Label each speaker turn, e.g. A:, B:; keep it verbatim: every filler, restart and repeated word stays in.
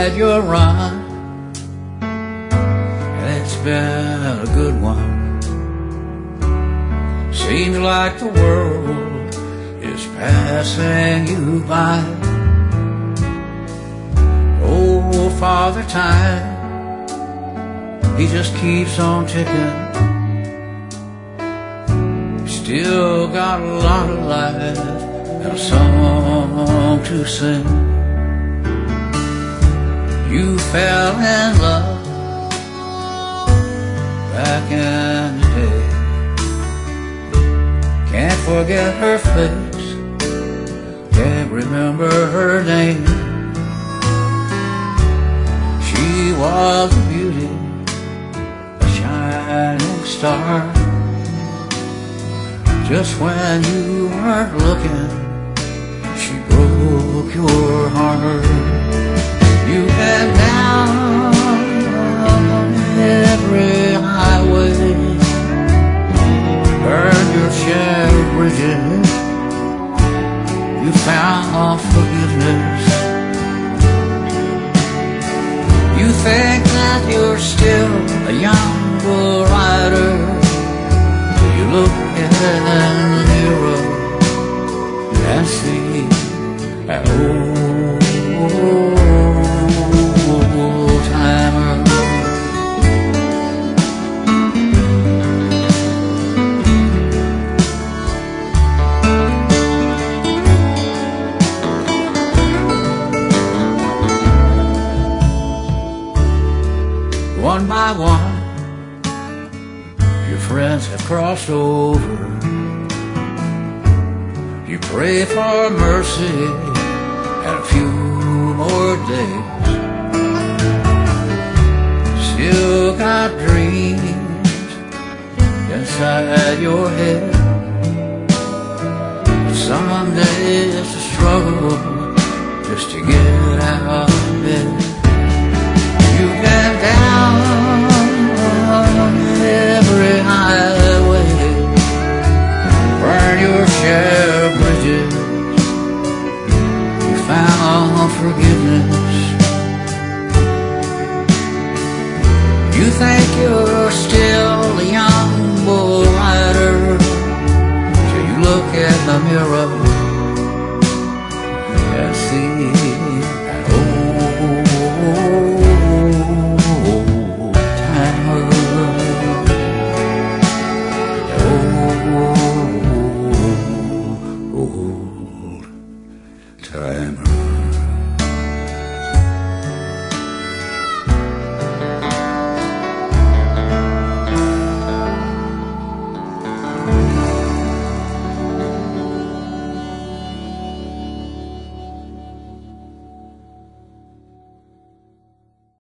A: had your run, and it's been a good one. Seems like the world is passing you by. Oh, Father Time, he just keeps on ticking. Still got a lot of life and a song to sing. You fell in love back in the day. Can't forget her face, can't remember her name. She was a beauty, a shining star. Just when you weren't looking, she broke your heart. You've been down every highway, burned your share of bridges. You found forgiveness. You think that you're still a young bull rider. You look in the mirror and see an old timer. One by one, your friends have crossed over. You pray for mercy and a few more days. Still got dreams inside your head. Someday it's a struggle just to get out of bed. You've been down every highway, burn your share of bridges. You found forgiveness. You think you're